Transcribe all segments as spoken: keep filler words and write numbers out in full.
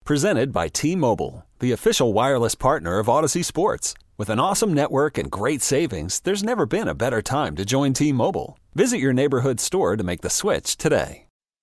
Presented by T-Mobile, the official wireless partner of Odyssey Sports. With an awesome network and great savings, there's never been a better time to join T-Mobile. Visit your neighborhood store to make the switch today.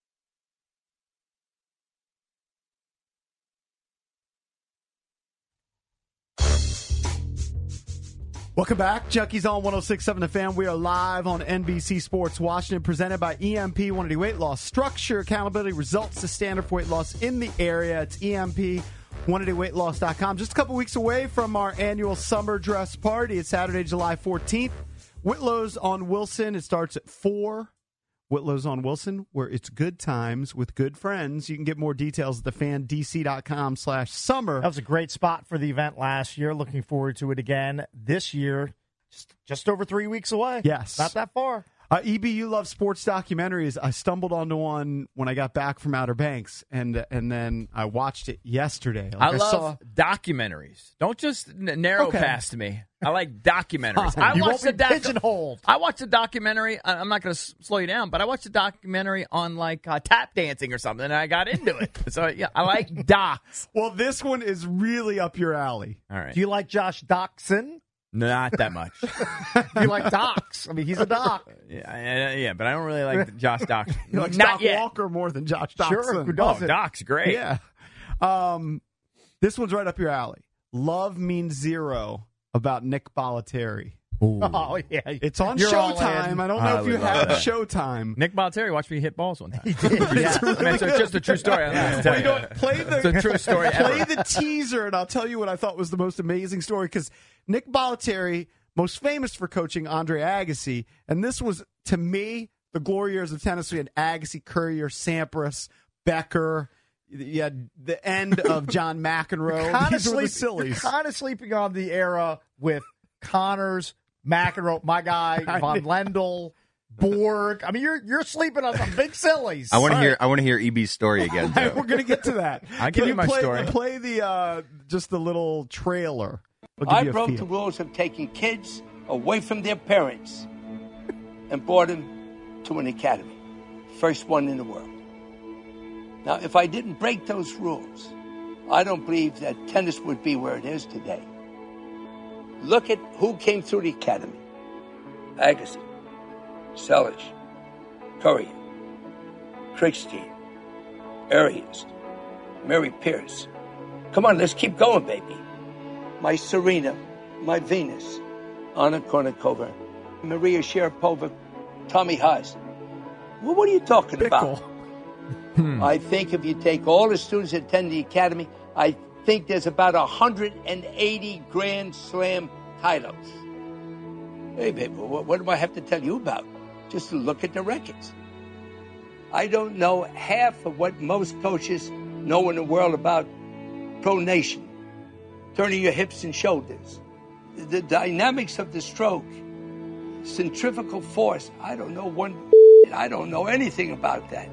Welcome back. Junkies on one oh six point seven The Fan. We are live on N B C Sports Washington, presented by E M P one eighty Weight Loss. Structure, accountability, results to standard for weight loss in the area. It's E M P one eighty weight loss dot com. Just a couple weeks away from our annual summer dress party. It's Saturday, July fourteenth. Whitlow's on Wilson. It starts at four. Whitlow's on Wilson, where it's good times with good friends. You can get more details at the fan d c dot com slash summer. That was a great spot for the event last year. Looking forward to it again this year. Just, just over three weeks away. Yes. Not that far. Uh, E B, you love sports documentaries. I stumbled onto one when I got back from Outer Banks, and and then I watched it yesterday. Like I, I love saw... documentaries. Don't just n- narrow Okay. past me. I like documentaries. I You watched won't the be pigeonholed. I watched a documentary. I- I'm not going to s- slow you down, but I watched a documentary on like uh, tap dancing or something, and I got into it. So yeah, I like docs. Well, this one is really up your alley. All right, Do you like Josh Doxson? not that much. Do you like Dox? I mean, he's a doc. yeah, I- yeah, but I don't really like Josh Docs. You like not Doc yet. Walker more than Josh Doxson. Sure, who Oh, doesn't? Doc's great. Yeah. Um, this one's right up your alley. Love Means Zero about Nick Bollettieri. Oh, yeah. It's on You're all Showtime. in. I don't know I if you would love have that. Showtime. Nick Bollettieri watched me hit balls one time. He did, yeah. I mean, so it's just a true story. I'm not gonna tell Well, you you. know, play the It's a true story Play ever. the teaser, and I'll tell you what I thought was the most amazing story. Because Nick Bollettieri, most famous for coaching Andre Agassi, and this was to me the glory years of tennis. We had Agassi, Courier, Sampras, Becker. You had the end of John McEnroe. Kind of These were the sleep, sillies. kind of sleeping on the era with Connors, McEnroe, my guy, Von Lendl, Borg. I mean, you're you're sleeping on some big sillies. I want to hear. I want to hear E B's story again. Joe. We're gonna get to that. I'll give Play- you my play, story. Play the uh, just the little trailer. I'll give I you a broke feel. the rules of taking kids away from their parents and brought them to an academy. First one in the world. Now, if I didn't break those rules, I don't believe that tennis would be where it is today. Look at who came through the academy. Agassi, Selic, Courier, Kriegstein, Arias, Mary Pierce. Come on, let's keep going, baby. My Serena, my Venus, Anna Kournikova, Maria Sharapova, Tommy Haas. Well, what are you talking about? I think if you take all the students that attend the academy, I think there's about one hundred eighty Grand Slam titles. Hey, baby, what, what do I have to tell you about? Just to look at the records. I don't know half of what most coaches know in the world about pronation, turning your hips and shoulders, the, the dynamics of the stroke, centrifugal force. I don't know one. I don't know anything about that.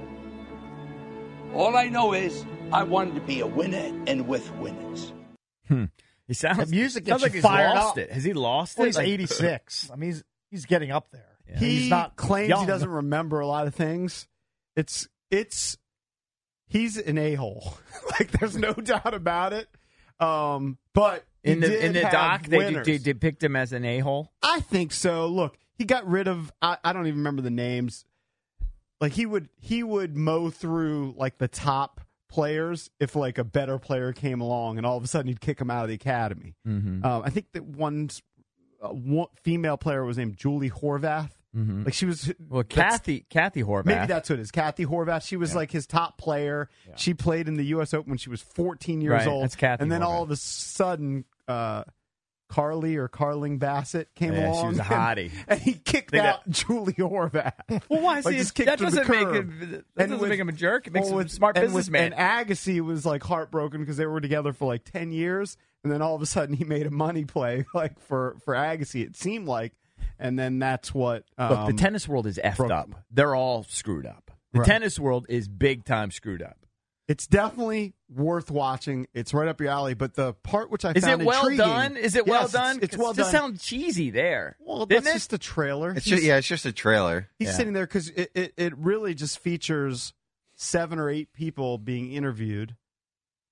All I know is I wanted to be a winner and with winners. Hmm. He sounds. The music sounds gets like you he's fired lost up. it. Has he lost Well, it? he's Like- eighty-six. I mean, he's he's getting up there. Yeah. He He's not claims young. he doesn't remember a lot of things. It's it's he's an a-hole. Like there's no doubt about it. Um, but he in the did in the have doc, they winners. de- depict him as an a hole. I think so. Look, he got rid of I, I don't even remember the names. Like he would he would mow through like the top players if like a better player came along, and all of a sudden he'd kick him out of the academy. Mm-hmm. Um, I think that one, uh, one female player was named Julie Horvath. Mm-hmm. Like she was Well, that's- Kathy Kathy Horvath. Maybe that's what it is. Kathy Horvath. She was Yeah. like his top player. Yeah. She played in the U S Open when she was fourteen years Right, old. that's Kathy and then Horvath. all of a sudden, uh, Carly or Carling Bassett came Yeah, she along. was a and- hottie. And, he kicked They out got- Julie Horvath. Well, why? Like, See, just it- kicked that to the doesn't make curb. him. That And doesn't with- make him a jerk. It makes well, him a with- smart and with- businessman. And Agassi was like heartbroken because they were together for like ten years, and then all of a sudden he made a money play like for for Agassi. It seemed like, and then that's what. Um, Look, the tennis world is effed broke up. them. They're all screwed up. The Right. tennis world is big time screwed up. It's definitely worth watching. It's right up your alley. But the part which I Is found it well intriguing- done? Is it well Yes, done? It's, it's well It done. just sounds cheesy there. well, didn't that's it? just a trailer. It's He's- just, yeah, it's just a trailer. He's Yeah. sitting there because it, it, it really just features seven or eight people being interviewed.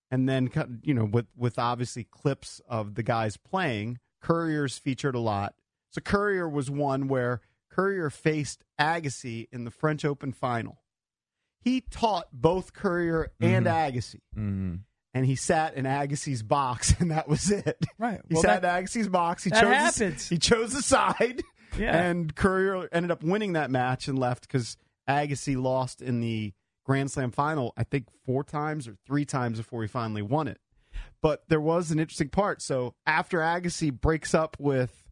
and then you know with with obviously clips of the guys playing. Courier's featured a lot. So Courier was one where Courier faced Agassi in the French Open final. He taught both Courier and mm-hmm. Agassi. Mm-hmm. And he sat in Agassi's box, and that was it. Right. He well, sat that, in Agassi's box. He that chose happens. The, he chose the side. Yeah. And Courier ended up winning that match and left because Agassi lost in the Grand Slam final, I think, four times or three times before he finally won it. But there was an interesting part. So after Agassi breaks up with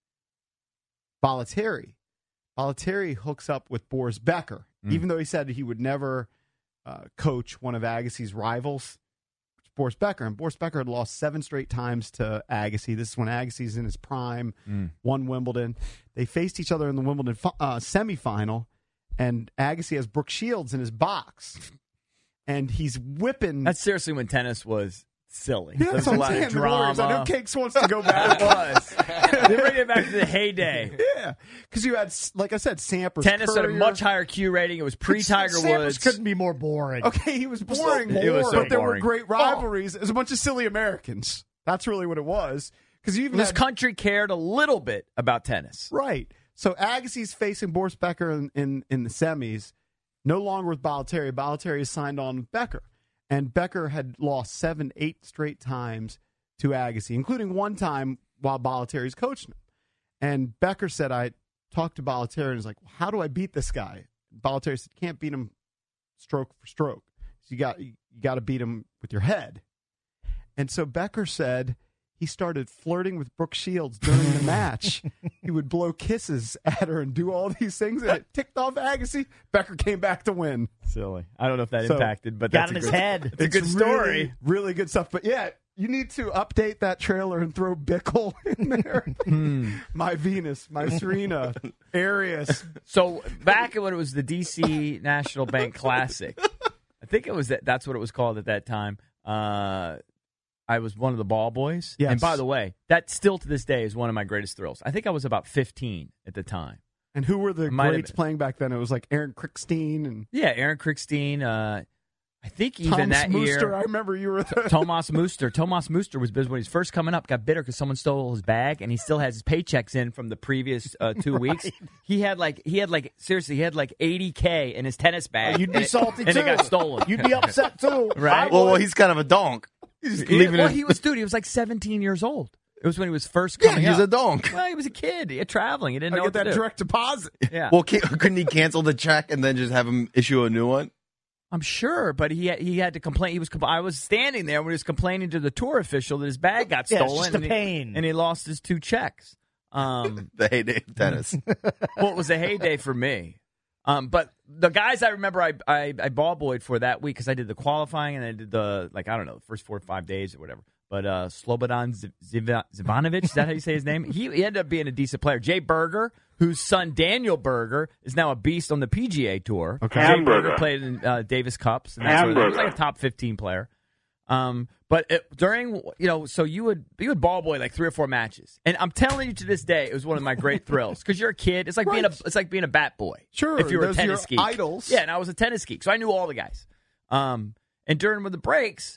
Bollettieri, Bollettieri hooks up with Boris Becker, mm. even though he said he would never uh, coach one of Agassi's rivals, Boris Becker. And Boris Becker had lost seven straight times to Agassi. This is when Agassi's in his prime, mm. won Wimbledon. They faced each other in the Wimbledon uh, semifinal, and Agassi has Brooke Shields in his box. And he's whipping. That's seriously when tennis was silly. Yeah, that's a what lot I'm saying. of drama. The I know Cakes wants to go back. It was. They bring it back to the heyday. Yeah, because you had, like I said, Sampras. Tennis Courier. at a much higher Q rating. It was pre-Tiger Sampras Woods. couldn't be more boring. Okay, he was boring, It was so but there boring. were great rivalries. It was a bunch of silly Americans. That's really what it was. Because you even this had, country cared a little bit about tennis. Right. So Agassi's facing Boris Becker in, in, in the semis, no longer with Bollettieri. Bollettieri is signed on with Becker. And Becker had lost seven, eight straight times to Agassi, including one time while Bollettieri's coaching him. And Becker said, I talked to Bollettieri and was like, well, how do I beat this guy? Bollettieri said, can't beat him stroke for stroke. So you got you got to beat him with your head. And so Becker said he started flirting with Brooke Shields during the match. He would blow kisses at her and do all these things, and it ticked off Agassi. Becker came back to win. Silly. I don't know if that So, impacted, but got that's in a his good, head. It's a good It's story. Really, really good stuff. But yeah, you need to update that trailer and throw Bickle in there. Hmm. My Venus, my Serena, Arias. So back when it was the D C National Bank Classic, I think it was that. That's what it was called at that time. Uh, I was one of the ball boys. Yes. And by the way, that still to this day is one of my greatest thrills. I think I was about fifteen at the time. And who were the Might have greats been. playing back then? It was like Aaron Krickstein and Yeah, Aaron Krickstein. Uh, I think even Thomas that Muster. year. I remember you were the Tomas Muster. Tomas Muster was busy when he was first coming up, got bitter because someone stole his bag, and he still has his paychecks in from the previous uh, two Right. weeks. He had like he had like seriously, he had like eighty K in his tennis bag. You'd be and it- salty and too. it got stolen. You'd be upset too. Right. I Well, well, would. he's kind of a donk. He's Yeah, leaving well, it. he was dude. He was like seventeen years old. It was when he was first Yeah, coming he's up. a donk. Well, he was a kid. He had traveling. He didn't I know get what that to do. direct deposit. Yeah. Well, can't, couldn't he cancel the check and then just have him issue a new one? I'm sure, but he had, he had to complain. He was. compl- I was standing there when he was complaining to the tour official that his bag got Yeah, it's stolen. just a and he- pain. and he lost his two checks. Um, The heyday of tennis. well, it was a heyday for me. Um, but the guys I remember I I, I ball boyed for that week because I did the qualifying and I did the like I don't know the first four or five days or whatever. But uh, Slobodan Z- Ziv- Zivanovic, is that how you say his name? He, he ended up being a decent player. Jay Berger, whose son Daniel Berger is now a beast on the P G A Tour. Okay. Jay Hamburger. Berger played in uh, Davis Cups. And that sort of thing. He was like a top fifteen player. Um, but it, during, you know, so you would you would ball boy like three or four matches, and I'm telling you to this day, it was one of my great thrills because you're a kid. It's like being a Right. it's like being a bat boy. Sure, if you were a those are tennis your geek. idols. Yeah, and I was a tennis geek, so I knew all the guys. Um, and during the breaks,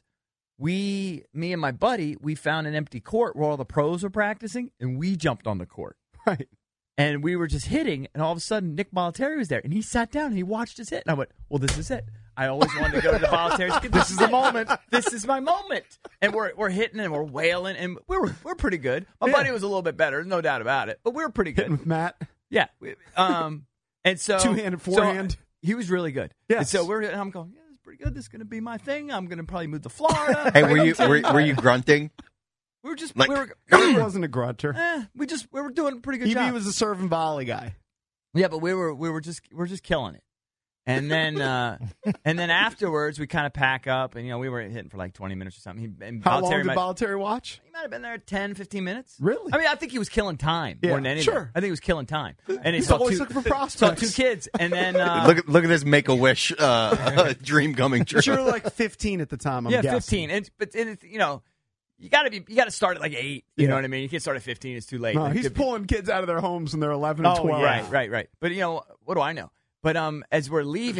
we, me and my buddy, we found an empty court where all the pros were practicing, and we jumped on the court. Right. And we were just hitting, and all of a sudden, Nick Bollettieri was there, and he sat down and he watched us hit. And I went, "Well, this is it. I always wanted to go to the Bollettieri. This is the moment. This is my moment." And we're we're hitting and we're wailing, and we were we're pretty good. My Yeah. buddy was a little bit better, no doubt about it, but we were pretty good. Hitting with Matt. Yeah. We- Um. And so Two-handed so forehand. he was really good. Yes. And so we're. And I'm going. Yeah, this is pretty good. This is going to be my thing. I'm going to probably move to Florida. Hey, were you Bradenton. were, were you grunting? We were just. like- we were. He wasn't a grunter. eh, we just. We were doing a pretty good He, job. he was a serve and volley guy. Yeah, but we were we were just we were just killing it. And then uh, and then afterwards we kind of pack up and you know we were hitting for like twenty minutes or something. He, and How long Bollettieri did might, Bollettieri watch? he might have been there ten, fifteen minutes. Really? I mean, I think he was killing time Yeah, more than anything. sure. I think he was killing time. And he He's saw always two, looking for saw prospects. two kids and then uh, look at look at this Make a Wish uh, dream coming true. You were like fifteen at the time. I'm yeah, guessing. fifteen. And but and it's, you know, you got to be you got to start at like eight. You Yeah. know what I mean? You can't start at fifteen. It's too late. No, It he's could be- pulling kids out of their homes when they're eleven and Oh, twelve. yeah. Right, right, right. But you know, what do I know? But um, as we're leaving,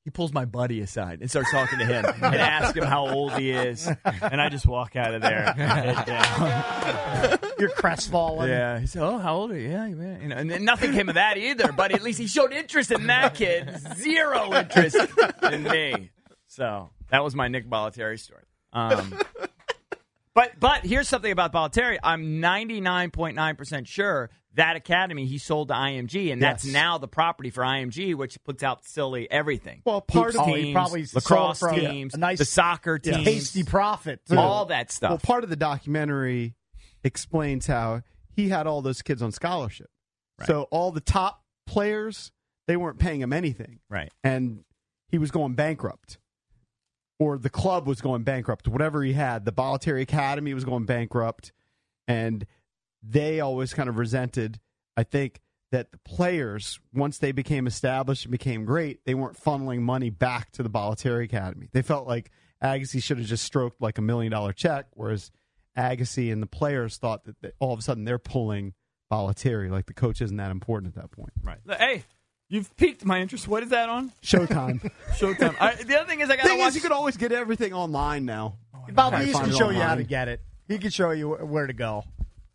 he pulls my buddy aside and starts talking to him and asks him how old he is. And I just walk out of there. Head down. You're crestfallen. Yeah. He said, oh, how old are you? Yeah, man. You know, and then nothing came of that either, but at least he showed interest in that kid. Zero interest in me. So that was my Nick Bollettieri story. Um, but but here's something about Bollettieri. I'm ninety-nine point nine percent sure that academy he sold to I M G, and that's Yes. now the property for I M G, which puts out silly everything. Well, part Hoops of Oh, he teams, probably sold lacrosse from teams, a nice- the soccer Yeah. teams, Hasty profit. too. all that stuff. Well, part of the documentary explains how he had all those kids on scholarship. Right. So all the top players, they weren't paying him anything. Right. And he was going bankrupt. Or the club was going bankrupt. Whatever he had. The Bollettieri Academy was going bankrupt. And they always kind of resented, I think, that the players, once they became established and became great, they weren't funneling money back to the Bollettieri Academy. They felt like Agassi should have just stroked like a million dollar check, whereas Agassi and the players thought that they, all of a sudden they're pulling Bollettieri. Like the coach isn't that important at that point. Right. Hey, you've piqued my interest. What is that on? Showtime. Showtime. I, the other thing is I got to Thing watch. is, you could always get everything online now. Valdez Find can it show you how online. to get it. He can show you where to go.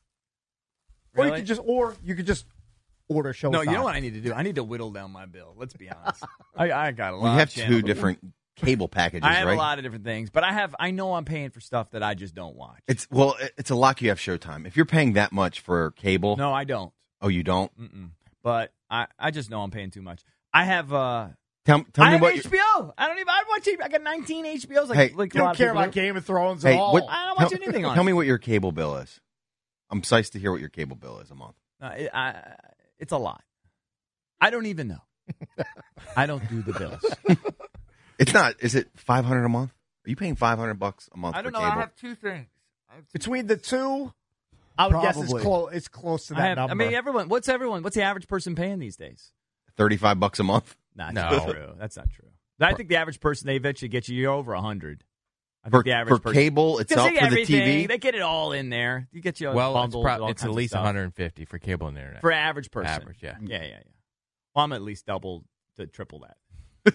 Or you Really? could just, or you could just order Showtime. No, you know what I need to do? I need to whittle down my bill. Let's be honest. I, I got a lot. We of have channels. two different cable packages, I have right? a lot of different things, but I have. I know I'm paying for stuff that I just don't watch. It's well, it- it's a luck you have Showtime. If you're paying that much for cable, No, I don't. oh, you don't. Mm-mm. But I, I just know I'm paying too much. I have. uh Tell, tell I me have what. H you- B O. I don't even. I watch. I got nineteen H B Os. Like, Hey, like You a lot don't of care people about do. Game of Thrones Hey, at all. what- I don't watch tell, anything on Tell it. me what your cable bill is. I'm psyched to hear what your cable bill is a month. Uh, it, I, it's a lot. I don't even know. I don't do the bills. It's not. Is it five hundred a month? Are you paying five hundred bucks a month I don't for know. cable? I have two things. I have two Between the two, I would guess it's Probably. close. It's close to I, that have, number. I mean, everyone. What's everyone? What's the average person paying these days? thirty-five bucks a month. Nah, No. that's not true. That's not true. I think the average person, they eventually get you, you're over a hundred. I For, think the average for person, cable Because itself, they get for the T everything. V. They get it all in there. You get you a Well, it's, bundle. prob- all it's kinds at of least stuff. one hundred fifty for cable and internet. For average person. Average, yeah. Yeah, yeah, yeah. Well, I'm at least double to triple that.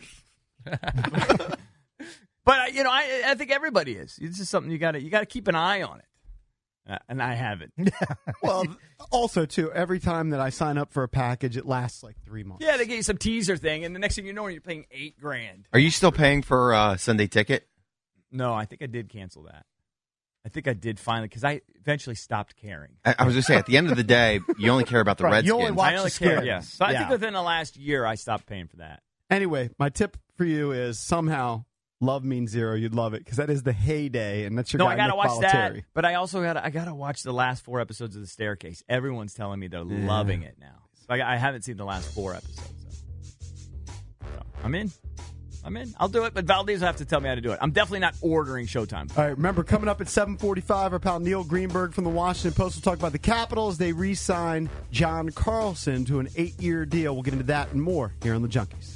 But uh, you know, I I think everybody is. It's just something you got to you got to keep an eye on it, uh, and I haven't. Well, also, too, every time that I sign up for a package, it lasts like three months. Yeah, they get you some teaser thing, and the next thing you know, you're paying eight grand. Are you still paying for uh, Sunday Ticket? No, I think I did cancel that. I think I did finally because I eventually stopped caring. I, I was just saying, at the end of the day, you only care about the Right, you Redskins. only watch I only the care. skins. Yes. So I Yeah. think within the last year, I stopped paying for that. Anyway, my tip for you is somehow love means zero. You'd love it because that is the heyday, and that's your No, guy, I gotta Nick watch Bollettieri. that, but I also gotta I gotta watch the last four episodes of The Staircase. Everyone's telling me they're loving it now. So I, I haven't seen the last four episodes. So. So, I'm in. I'm in. I'll do it, but Valdez will have to tell me how to do it. I'm definitely not ordering Showtime. All right, remember, coming up at seven forty-five, our pal Neil Greenberg from the Washington Post will talk about the Capitals. They re-signed John Carlson to an eight-year deal. We'll get into that and more here on The Junkies.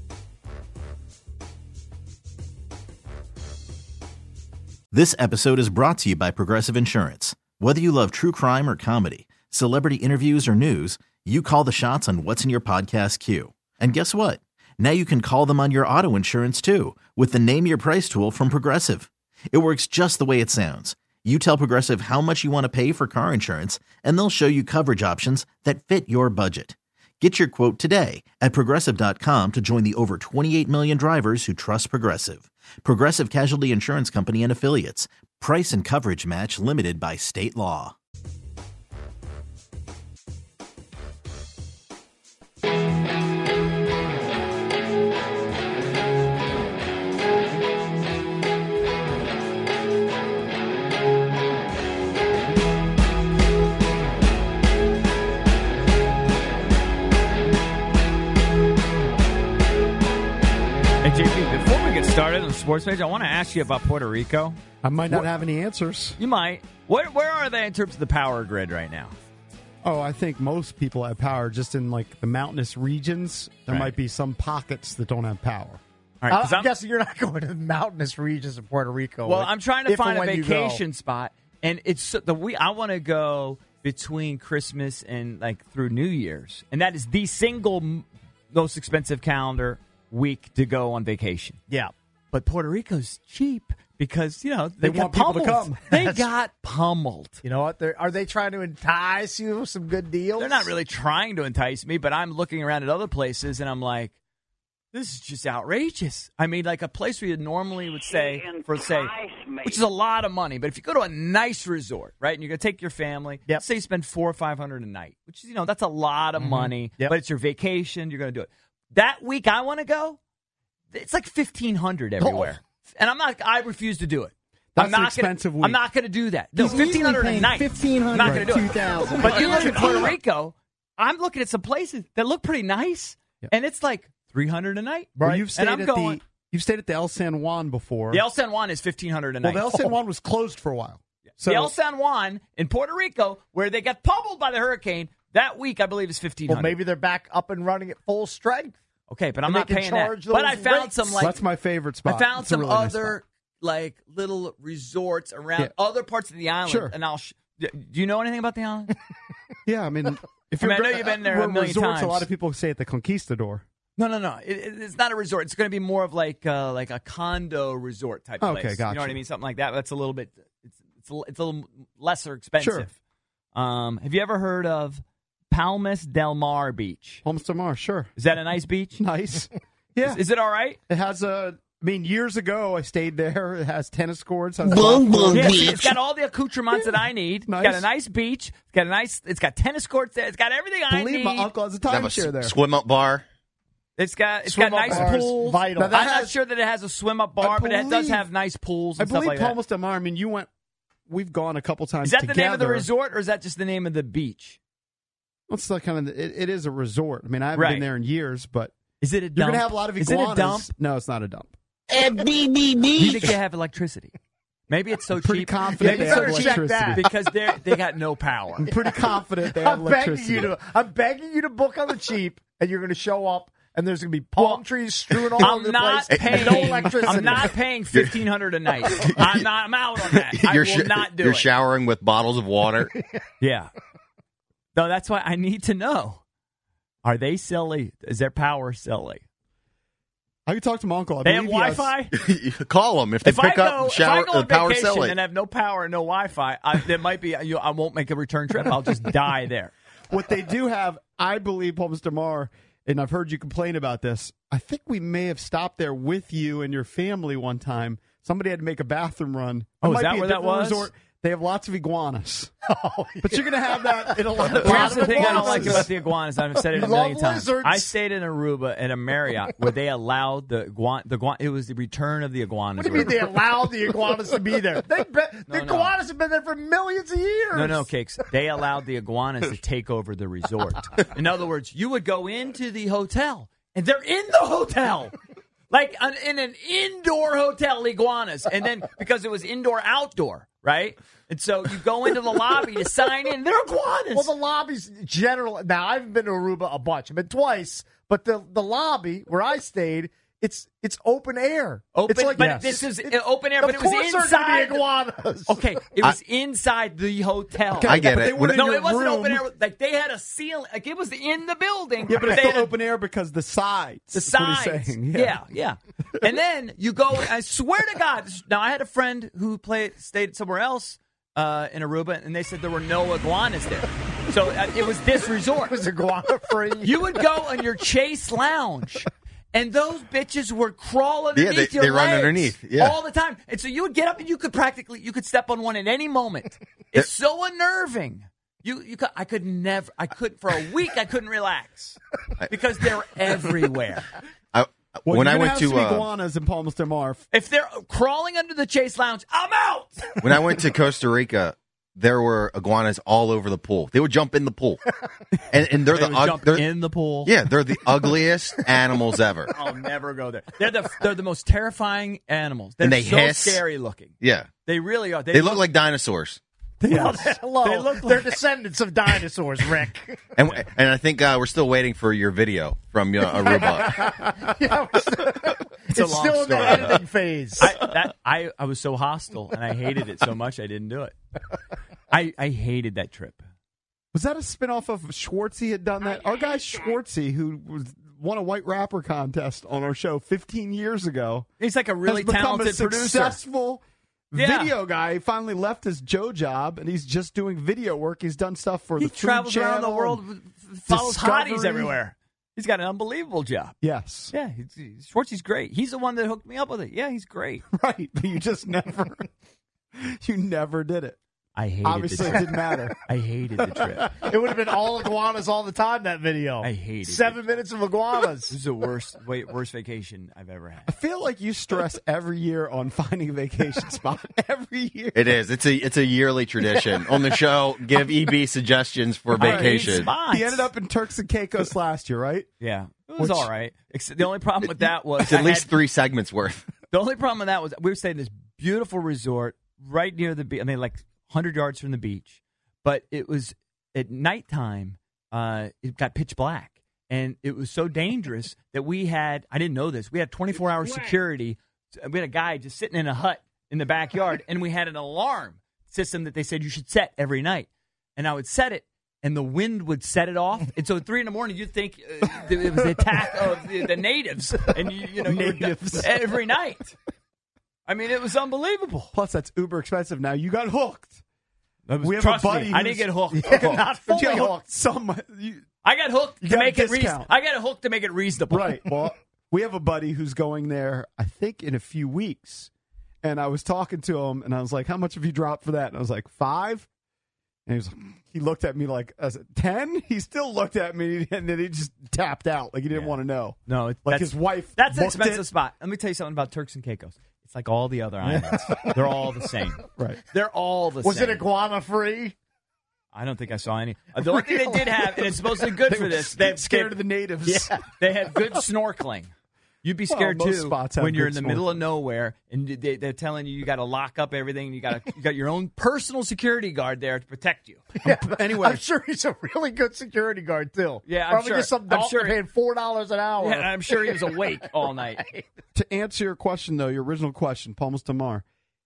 This episode is brought to you by Progressive Insurance. Whether you love true crime or comedy, celebrity interviews or news, you call the shots on what's in your podcast queue. And guess what? Now you can call them on your auto insurance too with the Name Your Price tool from Progressive. It works just the way it sounds. You tell Progressive how much you want to pay for car insurance, and they'll show you coverage options that fit your budget. Get your quote today at Progressive dot com to join the over twenty-eight million drivers who trust Progressive. Progressive Casualty Insurance Company and Affiliates. Price and coverage match limited by state law. Hey, J P, before we get started on the sports page, I want to ask you about Puerto Rico. I might not have any answers. You might. Where, where are they in terms of the power grid right now? Oh, I think most people have power just in like the mountainous regions. There Right. might be some pockets that don't have power. All right, I- 'cause I'm, I'm- guessing you're not going to the mountainous regions of Puerto Rico. Well, like, I'm trying to if find and a when you go. vacation spot, and it's the we. I want to go between Christmas and like through New Year's, and that is the single m- most expensive calendar week to go on vacation. Yeah. But Puerto Rico's cheap because, you know, they, They got want people to pummeled. come. They That's- got pummeled. You know what? They're, are they trying to entice you with some good deals? They're not really trying to entice me, but I'm looking around at other places and I'm like, this is just outrageous. I mean, like a place where you normally would say, for say, which is a lot of money, but if you go to a nice resort, right, and you're going to take your family, Yep. say you spend four or five hundred a night, which is, you know, that's a lot of Mm-hmm. money, Yep. but it's your vacation, you're going to do it. That week I want to go, it's like fifteen hundred everywhere. Oh. And I'm not, I refuse to do it. That's I'm not an expensive gonna, week. I'm not going to do that. No, He's fifteen hundred usually a paying night. fifteen hundred, I'm not going to do it. two thousand. But you look at Puerto Rico, I'm looking at some places that look pretty nice, Yeah. and it's like three hundred a night. Well, you've stayed and I'm at going. the you've stayed at the El San Juan before. The El San Juan is fifteen hundred a well, night. the El San Juan was closed for a while. So the El San Juan in Puerto Rico, where they got pummeled by the hurricane, that week I believe is fifteen hundred. Well, maybe they're back up and running at full strength. Okay, but I'm and not they can paying that. charge But I those found rates. some like that's my favorite spot. I found It's a some really nice other spot. like little resorts around Yeah. other parts of the island. Sure. And I'll. Sh- do you know anything about the island? Yeah, I mean, if I mean, you're I know you've been there a well, million resorts, times. A lot of people say at the Conquistador. No, no, no. It, it, it's not a resort. It's going to be more of like uh, like a condo resort type Okay, place. You gotcha. know what I mean? Something like that. That's a little bit. It's it's a, it's a little lesser expensive. Um, have you ever heard of Palmas del Mar Beach? Palmas del Mar, sure, Is that a nice beach? nice. Yeah, Is, is it all right? it has a. I mean, years ago I stayed there. It has tennis courts. Has Boom, golf course. boom. Yeah, Beach. it's got all the accoutrements that I need. Nice. It's got a nice beach. It's got a nice. It's got tennis courts there. It's got everything I Believe need. my uncle has a Does it have a timeshare there. s- swim up bar. It's got it's Swim got up nice bars, pools. vital. Now that I'm not has- sure that it has a swim up bar, I but it does believe- have nice pools I and stuff believe like Palmas del Mar. I mean, you went. We've gone a couple that. times. Is that together. the name of the resort, or is that just the name of the beach? What's the kind of? It, it is a resort. I mean, I haven't Right. been there in years, but Is it a you're dump? gonna have a lot of Is iguanas. it a dump? No, it's not a dump. And B B Do you B. think they have electricity? Maybe it's so Pretty cheap. confident Maybe they it's have so cheap electricity. because they they got no power. I'm pretty confident they have I'm begging electricity. you to. I'm begging you to book on the cheap, and you're going to show up, and there's going to be palm Well, trees strewn all I'm over the not place. paying. and no electricity. I'm not paying fifteen hundred a night. I'm not. I'm out on that. I you're will sh- not do you're it. showering with bottles of water. Yeah. No, that's why I need to know. Are they silly? Is their power silly? I can talk to my uncle. I They have believe he has- Wi-Fi. Call them if they If I pick go, up if shower I go uh, on power vacation silly. and have no power and no Wi-Fi, I, there might be. You, I won't make a return trip. I'll just die there. What they do have, I believe, Palmas del Mar, and I've heard you complain about this. I think we may have stopped there with you and your family one time. Somebody had to make a bathroom run. Oh, It is might that be a where that different was? Resort. They have lots of iguanas, Oh, but you're going to have that in a lot of Here's the places. thing I don't like about the iguanas. I've said it a Love million times. lizards. I stayed in Aruba at a Marriott where they allowed the iguana. The iguana. It was the return of the iguanas. What do you mean they allowed the iguanas to be there? They be, No, the no. iguanas have been there for millions of years. No, no, Cakes. They allowed the iguanas to take over the resort. In other words, you would go into the hotel, and they're in the hotel. Like an, in an indoor hotel, iguanas. And then, because it was indoor-outdoor, right? And so you go into the lobby to sign in. They're iguanas. Well, the lobby's general. Now, I've been to Aruba a bunch. I've been twice, but the the lobby where I stayed, it's it's open air. Open, it's like, but yes. this is It- open air, of but it was course there's inside. gonna be iguanas. Okay, it was inside the hotel. I get but it. they When weren't it- in No, your it wasn't room. open air. Like they had a ceiling. Like it was in the building. Yeah, but it's they still had a- open air because the sides. The That's what he's sides. saying. Yeah, yeah. And then you go, I swear to God. Now, I had a friend who played, stayed somewhere else uh, in Aruba, and they said there were no iguanas there. So uh, it was this resort. It was iguana free. You would go on your Chase Lounge, and those bitches were crawling Yeah, underneath they- your they run legs underneath, yeah. all the time. And so you would get up, and you could practically, you could step on one at any moment. It's so unnerving. You, you, could, I could never, I could for a week, I couldn't relax because they're everywhere. I, Well, when you're I gonna went have to some uh, iguanas in Palmas del Mar. If they're crawling under the Chase Lounge, I'm out. when I went to Costa Rica, there were iguanas all over the pool. They would jump in the pool, and, and they're They the would ug- jump they're- in the pool. yeah, they're the ugliest animals ever. I'll never go there. They're the they're the most terrifying animals. They're And they so hiss. scary looking. Yeah, They really are. They, they look like dinosaurs. Well, hello. They look They're like- descendants of dinosaurs, Rick. And and I think uh, we're still waiting for your video from uh, Aruba. Yeah, it's it's a long still in the story. editing phase. I, that, I I was so hostile and I hated it so much I didn't do it. I I hated that trip. Was that a spinoff of Schwartzy had done that? Our guy Schwartzy, who was won a white rapper contest on our show fifteen years ago. He's like a really has become talented a producer. Successful Yeah. video guy. He finally left his Joe job, and he's just doing video work. He's done stuff for He the Food travels around the Channel world, and follows Discovery. hotties everywhere. He's got an unbelievable job. Yes. Yeah, he's, he's, Schwartzy's great. He's the one that hooked me up with it. Yeah, he's great. Right, but you just never, you never did it. I hated Obviously, the it trip. didn't matter. I hated the trip. It would have been all iguanas all the time, that video. I hated Seven it. minutes of This iguanas. is the worst, wait, worst vacation I've ever I had. feel like you stress every year on finding a vacation spot. Every year. It is. It's a it's a yearly tradition on the show. Give E B suggestions for vacation. Spots. He ended up in Turks and Caicos last year, right? Yeah, it was Which- all right. Except the only problem with that was It's at I least had- three segments worth. The only problem with that was we were staying in this beautiful resort right near the beach. I mean, like one hundred yards from the beach. But it was at nighttime, uh, it got pitch black. And it was so dangerous that we had, I didn't know this, we had twenty-four hour security. We had a guy just sitting in a hut in the backyard, and we had an alarm system that they said you should set every night. And I would set it, and the wind would set it off. And so at three in the morning, you'd think uh, it was the attack of the, the natives. And, you, you know, you were Natives. every night. I mean, it was unbelievable. Plus, that's uber expensive now. You got hooked. We have Trust a buddy. me, I who's- didn't get hooked. Yeah, Not but fully you got hooked. Some, you, I got hooked You to got a make it reasonable. discount. I got hooked to make it reasonable. right. Well, we have a buddy who's going there, I think, in a few weeks. And I was talking to him, and I was like, how much have you dropped for that? And I was like, five? And he was, he looked at me like, I said, ten? He still looked at me, and then he just tapped out. Like he didn't Yeah. want to know. No, it, Like that's, his wife. That's an booked expensive it. spot. Let me tell you something about Turks and Caicos. It's like all the other islands. They're all the same. Right. They're all the Was same. it iguana free? I don't think I saw any. Uh, The only thing they did have, and it's supposedly good for this, they Scared they, of the natives. Yeah, they had good snorkeling. You'd be Well, scared most too spots have when you're in good the middle of nowhere and they, they're telling you you got to lock up everything. You got you got your own personal security guard there to protect you. Anyway. I'm sure he's a really good security guard too. Yeah, I'm Probably sure. just some I'm dog sure- paying four dollars an hour. Yeah, and I'm sure he was awake all night. To answer your question, though, your original question, Paul Mustamar,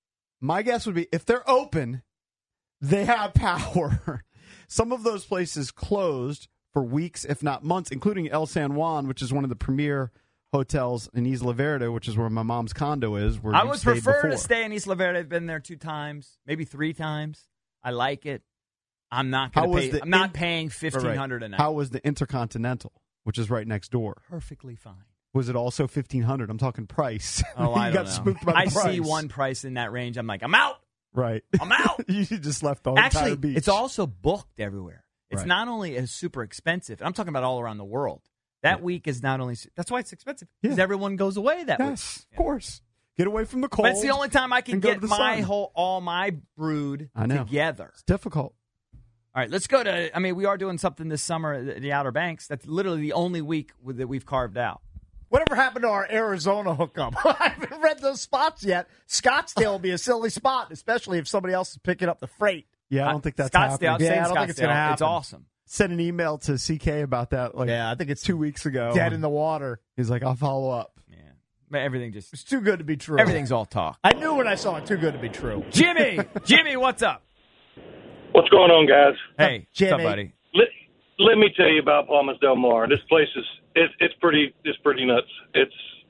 my guess would be if they're open, they have power. Some of those places closed for weeks, if not months, including El San Juan, which is one of the premier hotels in Isla Verde, which is where my mom's condo is. Where I you would stayed prefer before. to stay in Isla Verde. I've been there two times, maybe three times. I like it. I'm not How going to was pay. the I'm not in- paying Right, fifteen right. hundred a night. How was the Intercontinental, which is right next door? Perfectly fine. Was it also fifteen hundred? I'm talking price. Oh, you I got don't know. spooked by the I price. see one price in that range. I'm like, I'm out. Right. I'm out. You just left the whole entire Actually, beach. it's also booked everywhere. It's Right. not only as super expensive. I'm talking about all around the world. That Yeah. week is not only. That's why it's expensive because Yeah. everyone goes away that Yes, week. of course. Get away from the cold. But it's the only time I can and go to get the my sun. whole all my brood I know. together. It's difficult. All right, let's go to. I mean, we are doing something this summer at the Outer Banks. That's literally the only week with- that we've carved out. Whatever happened to our Arizona hookup? I haven't read those spots yet. Scottsdale will be a silly spot, especially if somebody else is picking up the freight. Yeah, I don't think that's Scottsdale. happening. Yeah, Yeah, I don't think it's gonna It's happen. awesome. Sent an email to C K about that like Yeah, I think it's two weeks ago. dead in the water. He's like, I'll follow up. Yeah, but everything just It's too good to be true. everything's all talk. I knew when I saw it. Too good to be true. Jimmy, Jimmy, what's up? What's going on, guys? Hey, Jimmy. what's up, buddy? Let, let me tell you about Palmas Del Mar. This place is it, it's pretty it's pretty nuts. It's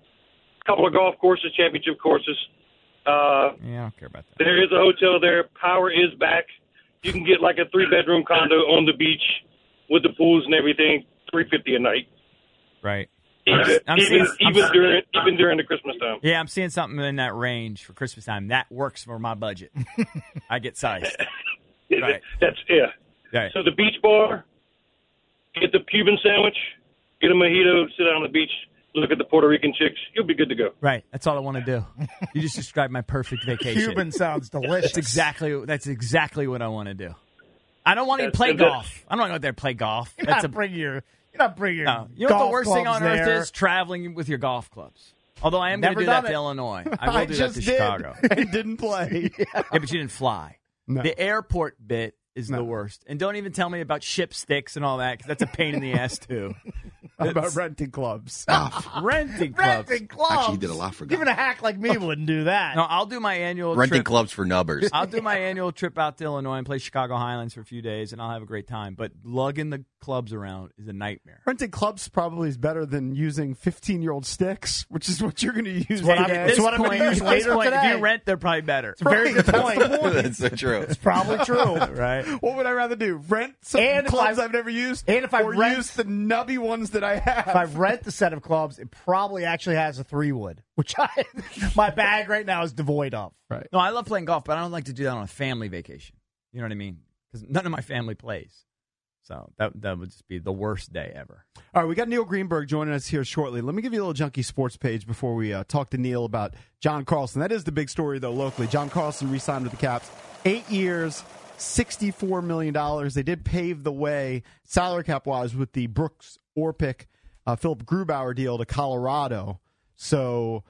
a couple of golf courses, championship courses. Uh, Yeah, I don't care about that. there is a hotel there. Power is back. You can get like a three bedroom condo on the beach with the pools and everything. Three fifty a night. Right. Even I'm even, seeing- I'm even s- during even during the Christmas time. Yeah, I'm seeing something in that range for Christmas time. That works for my budget. I get sized. Right. That's yeah. Right. So the beach bar, get the Cuban sandwich, get a mojito, sit out on the beach, look at the Puerto Rican chicks. You'll be good to go. Right. That's all I want to do. You just described my perfect vacation. Cuban sounds delicious. That's exactly that's exactly what I want to do. I don't want to That's- play that's- golf. I don't want to go out there and play golf. You're That's not a bring your. You're not bring your. no. You know what golf the worst thing clubs on earth there. is? Traveling with your golf clubs. Although I am going to Never do that done to it. Illinois. I will I do that just to did. Chicago. I didn't play. Yeah, but you didn't fly. No. The airport bit is No. the worst. And don't even tell me about ship sticks and all that because that's a pain in the ass too. about renting clubs. renting clubs. Renting clubs. Actually, you did a lot for Even a hack like me wouldn't do that. No, I'll do my annual renting trip. clubs for nubbers. I'll do my annual trip out to Illinois and play Chicago Highlands for a few days, and I'll have a great time. But lugging the clubs around is a nightmare. Renting clubs probably is better than using fifteen-year-old sticks, which is what you're going to use. what I'm- today. it's what I'm Point- gonna use at this later point, today. If you rent, they're probably better. It's a very good point. That's so true. It's probably true. Right? What would I rather do? Rent some And if clubs I- I've never used, and if I or rent- use the nubby ones that I have? If I rent the set of clubs, it probably actually has a three wood, which I my bag right now is devoid of. Right. No, I love playing golf, but I don't like to do that on a family vacation. You know what I mean? Because none of my family plays. So that that would just be the worst day ever. All right, we got Neil Greenberg joining us here shortly. Let me give you a little Junkie Sports page before we uh, talk to Neil about John Carlson. That is the big story, though, locally. John Carlson re-signed with the Caps. Eight years, sixty-four million dollars. They did pave the way, salary cap-wise, with the Brooks Orpik, uh, Philip Grubauer deal to Colorado. So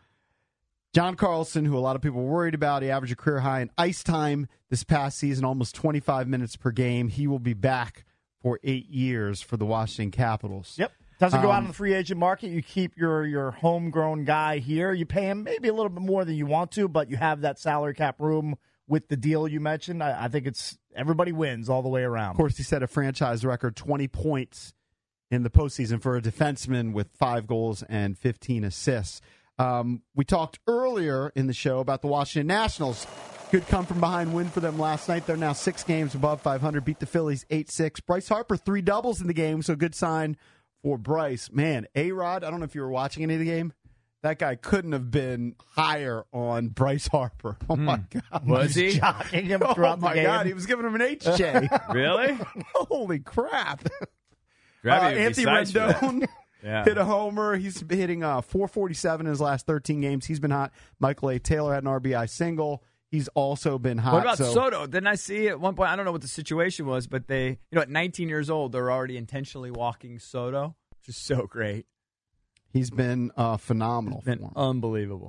John Carlson, who a lot of people were worried about, he averaged a career high in ice time this past season, almost twenty-five minutes per game. He will be back for eight years for the Washington Capitals. Yep. Doesn't go out Um, on the free agent market. You keep your, your homegrown guy here. You pay him maybe a little bit more than you want to, but you have that salary cap room with the deal you mentioned. I, I think it's everybody wins all the way around. Of course, he set a franchise record, twenty points in the postseason for a defenseman with five goals and fifteen assists. Um, we talked earlier in the show about the Washington Nationals. Good come-from-behind win for them last night. They're now six games above five hundred, beat the Phillies eight six. Bryce Harper, three doubles in the game, so good sign for Bryce. Man, A-Rod, I don't know if you were watching any of the game. That guy couldn't have been higher on Bryce Harper. Oh, my God. Was he? Jocking him Oh, throughout the my game. God. He was giving him an H J. Really? Holy crap. Grab Uh, you would be Anthony sized for that. Rendon Yeah. hit a homer. He's been hitting uh, four forty-seven in his last thirteen games. He's been hot. Michael A. Taylor had an R B I single. He's also been hot. What about so, Soto? Didn't I see at one point? I don't know what the situation was, but they, you know, at nineteen years old, they're already intentionally walking Soto, which is so great. He's been uh, phenomenal. Been for him. unbelievable.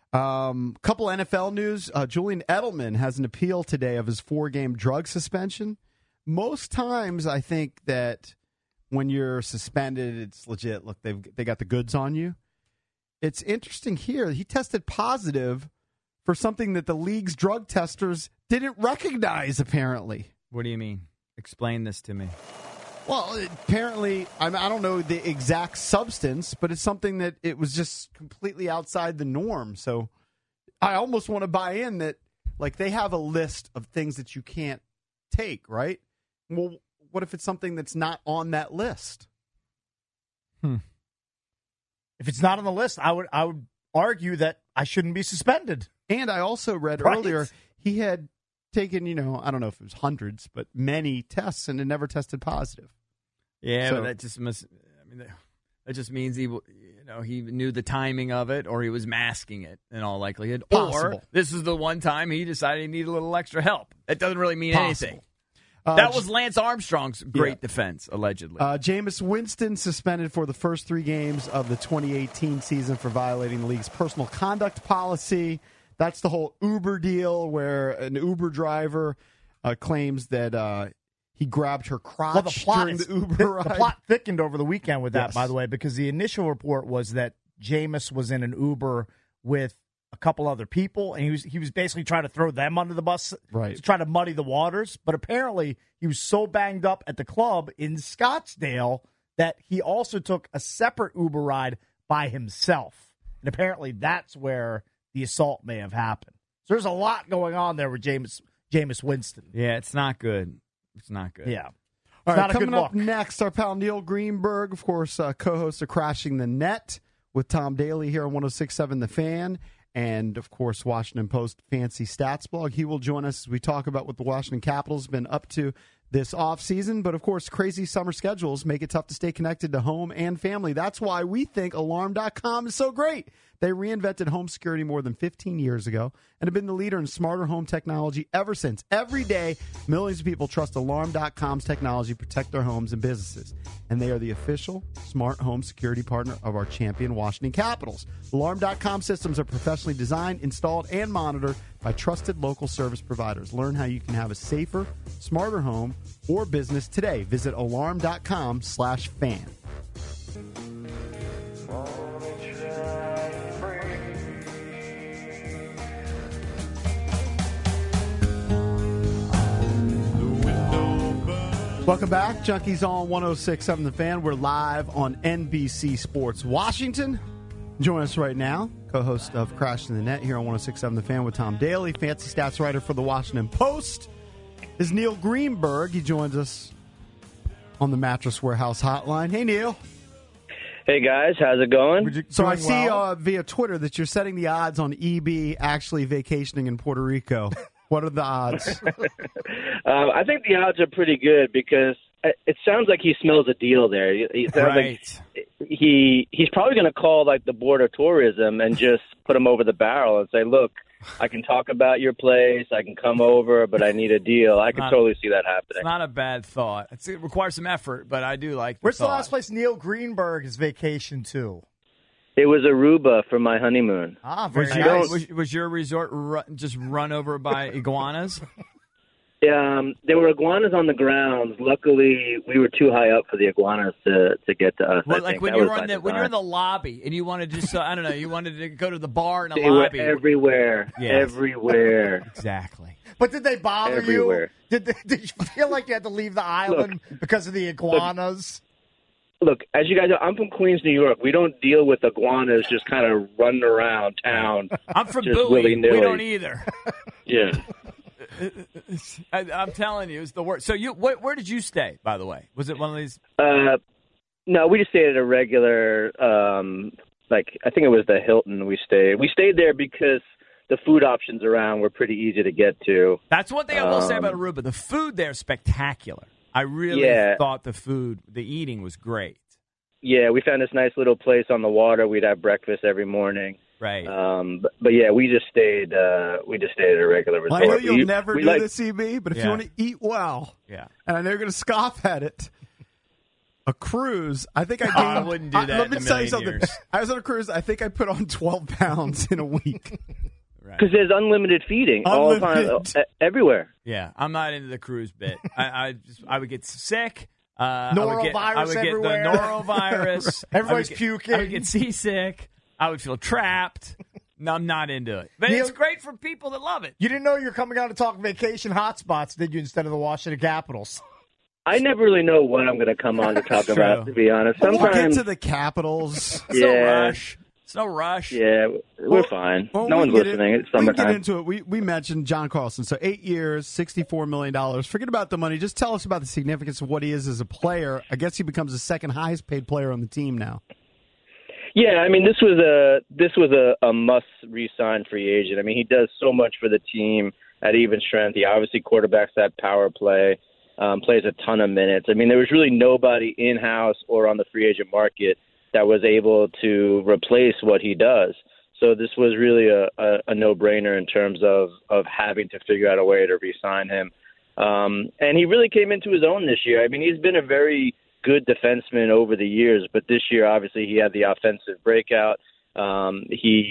Um, couple N F L news. Uh, Julian Edelman has an appeal today of his four-game drug suspension. Most times, I think that when you're suspended, it's legit. Look, they've they got the goods on you. It's interesting here. He tested positive for something that the league's drug testers didn't recognize, apparently. What do you mean? Explain this to me. Well, apparently, I, mean, I don't know the exact substance, but it's something that it was just completely outside the norm. So I almost want to buy in that, like, they have a list of things that you can't take, right? Well, what if it's something that's not on that list? Hmm. If it's not on the list, I would I would argue that I shouldn't be suspended. And I also read Right. earlier he had taken, you know, I don't know if it was hundreds, but many tests and it never tested positive. Yeah, So- but that just must. I mean, that- that just means he, w- you know, he knew the timing of it, or he was masking it in all likelihood, Possible. or this is the one time he decided he needed a little extra help. It doesn't really mean Possible. anything. Uh, That was Lance Armstrong's great Yeah. defense, allegedly. Uh, Jameis Winston suspended for the first three games of the twenty eighteen season for violating the league's personal conduct policy. That's the whole Uber deal where an Uber driver uh, claims that uh, he grabbed her crotch Well, the plot during is- the Uber the, ride. the plot thickened over the weekend with that, Yes. by the way, because the initial report was that Jameis was in an Uber with a couple other people, and he was he was basically trying to throw them under the bus Right. to try to muddy the waters. But apparently, he was so banged up at the club in Scottsdale that he also took a separate Uber ride by himself, and apparently that's where the assault may have happened. So there's a lot going on there with Jameis Jameis Winston. yeah, it's not good. It's not good. Yeah. All It's right, not a good coming up look. next, our pal Neil Greenberg, of course, uh, co-host of Crashing the Net with Tom Daly here on one oh six point seven The Fan, and, of course, Washington Post Fancy Stats blog. He will join us as we talk about what the Washington Capitals have been up to this offseason. But, of course, crazy summer schedules make it tough to stay connected to home and family. That's why we think Alarm dot com is so great. They reinvented home security more than fifteen years ago and have been the leader in smarter home technology ever since. Every day, millions of people trust Alarm dot com's technology to protect their homes and businesses. And they are the official smart home security partner of our champion Washington Capitals. Alarm dot com systems are professionally designed, installed, and monitored by trusted local service providers. Learn how you can have a safer, smarter home or business today. Visit alarm dot com slash fan. Welcome back. Junkies on one oh six point seven The Fan. We're live on N B C Sports Washington. Join us right now, co-host of Crashing the Net here on one oh six point seven The Fan with Tom Daly, fancy stats writer for the Washington Post, is Neil Greenberg. He joins us on the Mattress Warehouse hotline. Hey, Neil. Hey, guys. How's it going? So I see well? uh, via Twitter that you're setting the odds on E B actually vacationing in Puerto Rico. What are the odds? uh, I think the odds are pretty good because it sounds like he smells a deal there. It sounds Right. like he he's probably going to call like the Board of Tourism and just put him over the barrel and say, "Look, I can talk about your place, I can come over, but I need a deal." I can Not- totally see that happening. It's not a bad thought. It's, it requires some effort, but I do like the Where's the thought. last place Neil Greenberg is vacation to? It was Aruba for my honeymoon. Ah, very Was, I your, don't- was, was your resort ru- just run over by iguanas? Um, there were iguanas on the grounds. Luckily, we were too high up for the iguanas to, to get to us. Well, I like think when that you're was on by the when you're in design. the lobby and you wanted to just uh, I don't know, you wanted to go to the bar in the They lobby. were everywhere, Yes. everywhere. Exactly. But did they bother Everywhere. you? Did they, did you feel like you had to leave the island because of the iguanas? Look, as you guys know, I'm from Queens, New York. We don't deal with iguanas just kind of running around town. I'm from Just Bowie. willy-nilly. We don't either. Yeah. I, I'm telling you, it's the worst. So you, wh- where did you stay? By the way, was it one of these? Uh, no, we just stayed at a regular, um, like, I think it was the Hilton we stayed. We stayed there because the food options around were pretty easy to get to. That's one thing I will say about Um, Aruba. The food there is spectacular. I really Yeah. thought the food, the eating was great. Yeah, we found this nice little place on the water. We'd have breakfast every morning. Right. Um, but, but yeah, we just stayed. Uh, we just stayed at a regular resort. Well, I know you'll We- never we do like- this, E B, but if Yeah. you want to eat well, Yeah. and I know you're going to scoff at it, a cruise, I think I gained. I wouldn't do I- that let in me a tell you million something. years. I was on a cruise. I think I put on twelve pounds in a week. Because there's unlimited feeding all the time, Unlimited. uh, everywhere. Yeah, I'm not into the cruise bit. I, I just I would get sick. Uh, I would get, I Norovirus would get everywhere. the norovirus. Everybody's I would get- puking. I would get seasick. I would feel trapped. No, I'm not into it. But Neil- it's great for people that love it. You didn't know you were coming out to talk vacation hotspots, did you, instead of the Washington Capitals? I never really know what I'm going to come on to talk True. about, to be honest. We'll get Sometimes, to the Capitals. It's no Yeah. rush. It's no rush. yeah, we're Well, fine. well, no we one's can get listening. in- It's We can summertime. get into it. We, we mentioned John Carlson. So eight years, sixty-four million dollars. Forget about the money. Just tell us about the significance of what he is as a player. I guess he becomes the second highest paid player on the team now. Yeah, I mean, this was a this was a, a must re-sign free agent. I mean, he does so much for the team at even strength. He obviously quarterbacks that power play, um, plays a ton of minutes. I mean, there was really nobody in house or on the free agent market that was able to replace what he does. So this was really a, a, a no-brainer in terms of of having to figure out a way to re-sign him. Um, and he really came into his own this year. I mean, he's been a very good defenseman over the years, but this year obviously he had the offensive breakout. Um,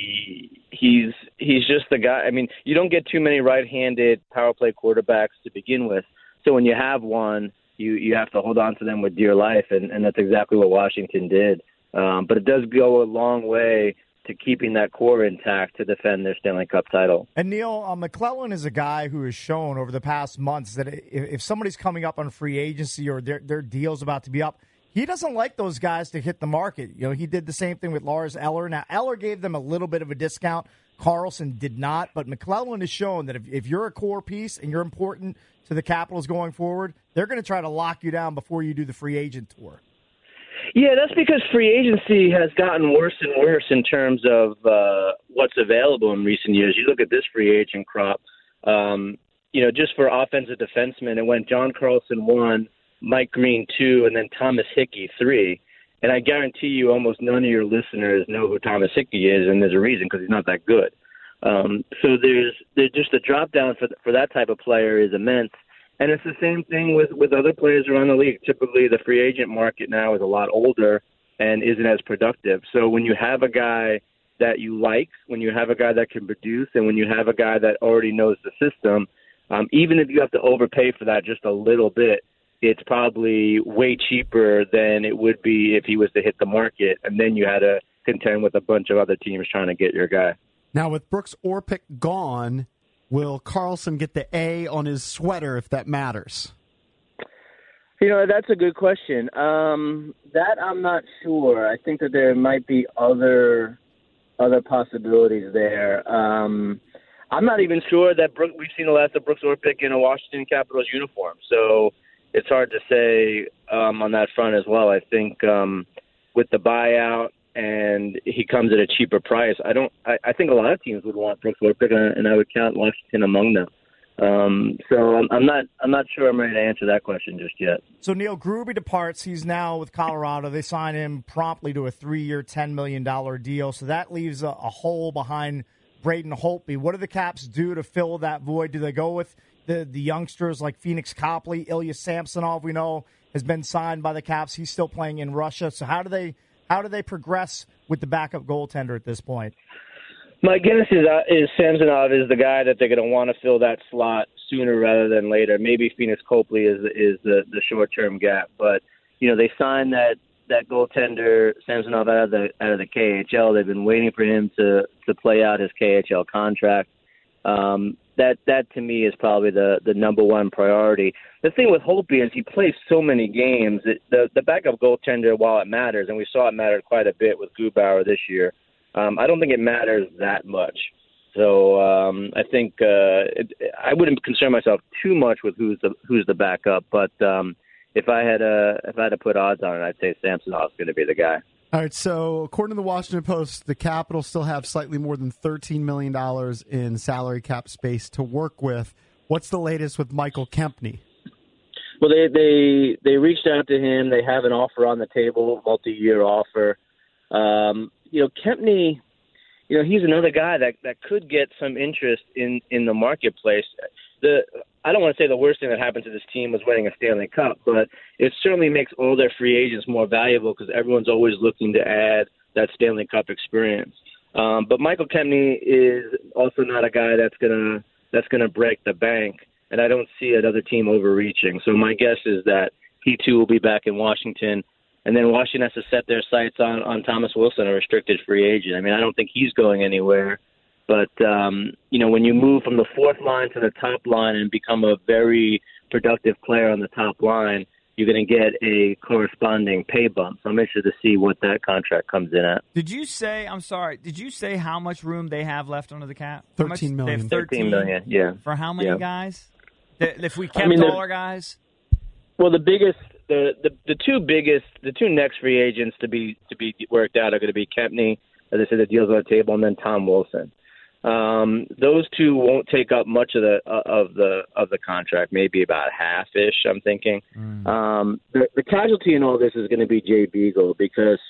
he he's he's just the guy. I mean, you don't get too many right-handed power play quarterbacks to begin with. So when you have one, you you have to hold on to them with dear life, and, and that's exactly what Washington did. Um, but it does go a long way to keeping that core intact to defend their Stanley Cup title. And Neil, uh, McClellan is a guy who has shown over the past months that if, if somebody's coming up on free agency or their their deal's about to be up, he doesn't like those guys to hit the market. You know, he did the same thing with Lars Eller. Now, Eller gave them a little bit of a discount. Carlson did not, but McClellan has shown that if, if you're a core piece and you're important to the Capitals going forward, they're going to try to lock you down before you do the free agent tour. Yeah, that's because free agency has gotten worse and worse in terms of uh, what's available in recent years. You look at this free agent crop, um, you know, just for offensive defensemen, it went John Carlson one, Mike Green two, and then Thomas Hickey three. And I guarantee you almost none of your listeners know who Thomas Hickey is, and there's a reason, because he's not that good. Um, so there's there's just the drop down for for that type of player is immense. And it's the same thing with, with other players around the league. Typically, the free agent market now is a lot older and isn't as productive. So when you have a guy that you like, when you have a guy that can produce, and when you have a guy that already knows the system, um, even if you have to overpay for that just a little bit, it's probably way cheaper than it would be if he was to hit the market, and then you had to contend with a bunch of other teams trying to get your guy. Now, with Brooks Orpik gone, will Carlson get the A on his sweater if that matters? You know, that's a good question. Um, that I'm not sure. I think that there might be other other possibilities there. Um, I'm not even sure that Brooke, we've seen the last of Brooks Orpik in a Washington Capitals uniform. So it's hard to say um, on that front as well. I think um, with the buyout and he comes at a cheaper price, I don't. I, I think a lot of teams would want Brooks Orpik, and I would count Washington among them. Um, so I'm, I'm not. I'm not sure I'm ready to answer that question just yet. So Neil Gruby departs. He's now with Colorado. They sign him promptly to a three-year, ten million dollars deal. So that leaves a, a hole behind Braden Holtby. What do the Caps do to fill that void? Do they go with the, the youngsters like Phoenix Copley, Ilya Samsonov? We know has been signed by the Caps. He's still playing in Russia. So how do they how do they progress with the backup goaltender at this point? My guess is uh, is Samsonov is the guy that they're going to want to fill that slot sooner rather than later. Maybe Phoenix Copley is is the, the short term gap, but you know they signed that, that goaltender Samsonov out of the out of the K H L. They've been waiting for him to, to play out his K H L contract. Um, that that to me is probably the, the number one priority. The thing with Holtby is he plays so many games. It, the the backup goaltender, while it matters, and we saw it mattered quite a bit with Grubauer this year. Um, I don't think it matters that much. So um, I think uh, it, I wouldn't concern myself too much with who's the who's the backup. But um, if I had a if I had to put odds on it, I'd say Samsonov's going to be the guy. All right. So according to the Washington Post, the Capitals still have slightly more than thirteen million dollars in salary cap space to work with. What's the latest with Michael Kempny? Well, they they they reached out to him. They have an offer on the table, multi-year offer. Um, You know, Kempny, you know, he's another guy that, that could get some interest in, in the marketplace. The I don't want to say the worst thing that happened to this team was winning a Stanley Cup, but it certainly makes all their free agents more valuable because everyone's always looking to add that Stanley Cup experience. Um, but Michael Kempny is also not a guy that's gonna that's gonna break the bank, and I don't see another team overreaching. So my guess is that he too will be back in Washington. And then Washington has to set their sights on, on Thomas Wilson, a restricted free agent. I mean, I don't think he's going anywhere. But, um, you know, when you move from the fourth line to the top line and become a very productive player on the top line, you're going to get a corresponding pay bump. So I'm interested to see what that contract comes in at. Did you say, I'm sorry, did you say how much room they have left under the cap? thirteen million. They have thirteen, thirteen million, yeah. For how many yeah. guys? If we kept I mean, all our guys? Well, the biggest... The, the the two biggest, the two next free agents to be to be worked out are going to be Kempny, as I said, the deal's on the table, and then Tom Wilson. Um, those two won't take up much of the uh, of the of the contract, maybe about half ish. I'm thinking. Mm. Um, the, the casualty in all this is going to be Jay Beagle because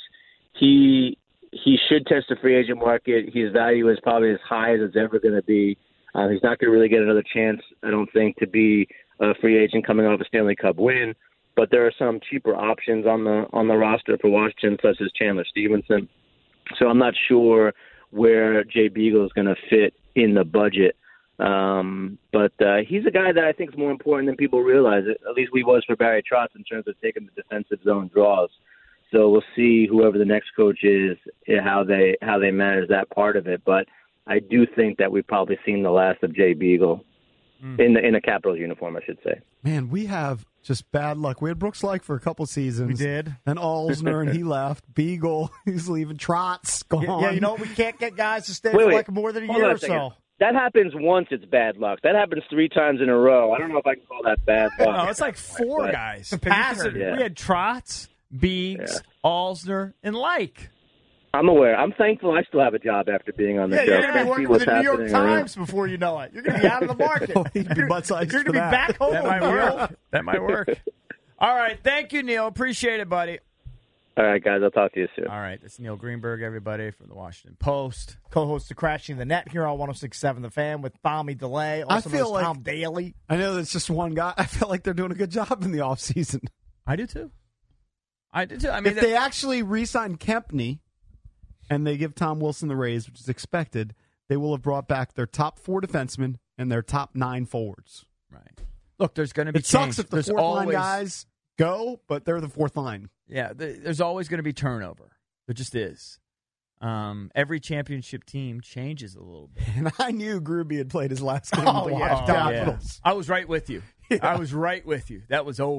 he he should test the free agent market. His value is probably as high as it's ever going to be. Uh, he's not going to really get another chance, I don't think, to be a free agent coming off a Stanley Cup win. But there are some cheaper options on the on the roster for Washington, such as Chandler Stevenson. So I'm not sure where Jay Beagle is going to fit in the budget. Um, but uh, he's a guy that I think is more important than people realize. At least we was for Barry Trotz in terms of taking the defensive zone draws. So we'll see whoever the next coach is how they how they manage that part of it. But I do think that we've probably seen the last of Jay Beagle. In the in a Capitals uniform, I should say. Man, we have just bad luck. We had Brooks Laich for a couple seasons. We did. Then Alzner, and he left. Beagle, he's leaving. Trotz, gone. Yeah, yeah, you know, we can't get guys to stay wait, for wait. like more than a Hold year on or a second. so. That happens once, it's bad luck. That happens three times in a row. I don't know if I can call that bad luck. No, it's like four but, guys. Pattern. Yeah. We had Trotz, Beeks, Yeah. Alzner, and Laich. I'm aware. I'm thankful I still have a job after being on the Yeah, show. you're going to be See working for what's the New York happening around. Times before you know it. You're going to be out of the market. Oh, he'd be you're butt sized you're for going to be that. back home. That might Neil. work. That might work. All right. Thank you, Neil. Appreciate it, buddy. All right, guys. I'll talk to you soon. All right. It's Neil Greenberg, everybody, from the Washington Post. Co-host of Crashing the Net here on one oh six point seven The Fan with Tommy DeLay. Also I feel knows like- Tom Daly. I know that's just one guy. I feel like they're doing a good job in the offseason. I do, too. I do, too. I mean, If they actually re-sign Kempny and they give Tom Wilson the raise, which is expected, they will have brought back their top four defensemen and their top nine forwards. right. Look, there's going to be It change. sucks if the There's fourth always, line guys go, but they're the fourth line. Yeah, th- there's always going to be turnover. There just is. Um, every championship team changes a little bit. And I knew Gruby had played his last game Oh, with the yeah. Washington Oh, Capitals. I was right with you. Yeah. I was right with you. That was over.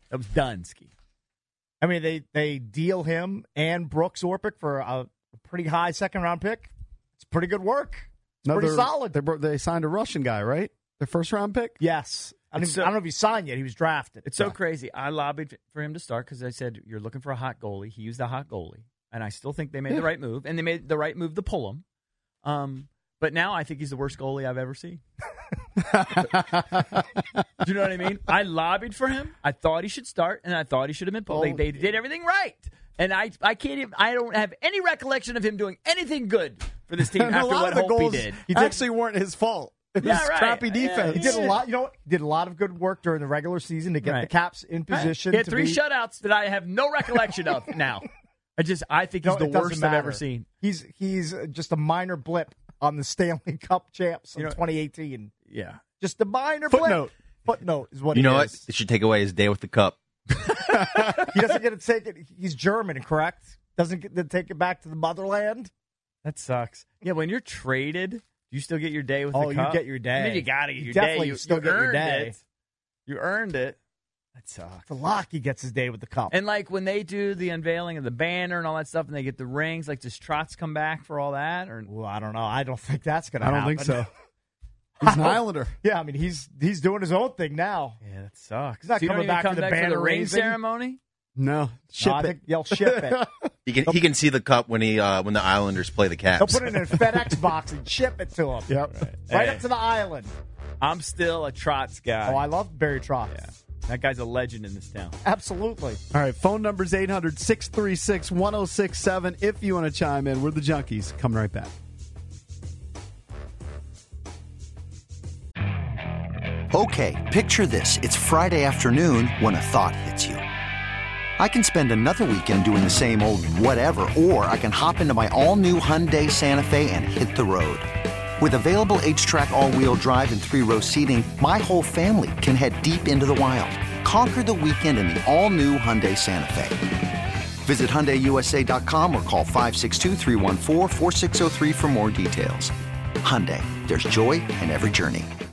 That was Dunsky. I mean, they, they deal him and Brooks Orpik for a, a pretty high second-round pick. It's pretty good work. It's No, pretty they're- solid. They, they signed a Russian guy, right? Their first-round pick? Yes. I don't, It's even- so- I don't know if he signed yet. He was drafted. It's so crazy. I lobbied for him to start because I said, you're looking for a hot goalie. He used a hot goalie. And I still think they made Yeah. the right move. And they made the right move to pull him. Um, but now I think he's the worst goalie I've ever seen. Do you know what I mean? I lobbied for him. I thought he should start, and I thought he should have been pulled. They, they did everything right. And I I can't even, I don't have any recollection of him doing anything good for this team And a after lot what of the Hope goals he did. He did- actually weren't his fault. It Yeah, was right. crappy Yeah, defense. He did a lot, you know, he did a lot of good work during the regular season to get Right. the Caps in position. He had to three be, shutouts that I have no recollection of now. I just, I think he's No, the it doesn't worst I've ever matter. seen. He's he's just a minor blip on the Stanley Cup champs in You know- twenty eighteen. Yeah. Just a minor Footnote. blip. Footnote is what You he know what? is. It should take away his day with the cup. He doesn't get to take it. He's German, correct? Doesn't get to take it back to the motherland. That sucks. Yeah, when you're traded, do you still get your day with Oh, the you cup? get your day. I mean, you got to get You your definitely day. You still you get your earned day. It. You earned it. That sucks. The lock, he gets his day with the cup. And like when they do the unveiling of the banner and all that stuff, and they get the rings, like does Trotz come back for all that? Or well, I don't know. I don't think that's going to I happen. don't think so. He's an Islander. Yeah, I mean, he's he's doing his own thing now. yeah, that sucks. He's not So you don't coming even back come for the back banner for the ring raising? ceremony. No, ship No, I it. think they'll ship it. He can he can see the cup when he uh, when the Islanders play the They'll Caps. put it in a FedEx box and ship it to him. Yep. Right Hey. up to the island. I'm still a Trotz guy. Oh, I love Barry Trotz. yeah, that guy's a legend in this town. Absolutely. All right, phone number's eight hundred, six three six, one oh six seven if you want to chime in. We're the Junkies. Coming right back. Okay, picture this. It's Friday afternoon when a thought hits you. I can spend another weekend doing the same old whatever, or I can hop into my all-new Hyundai Santa Fe and hit the road. With available H-Track all-wheel drive and three-row seating, my whole family can head deep into the wild. Conquer the weekend in the all-new Hyundai Santa Fe. Visit Hyundai U S A dot com or call five six two, three one four, four six zero three for more details. Hyundai, there's joy in every journey.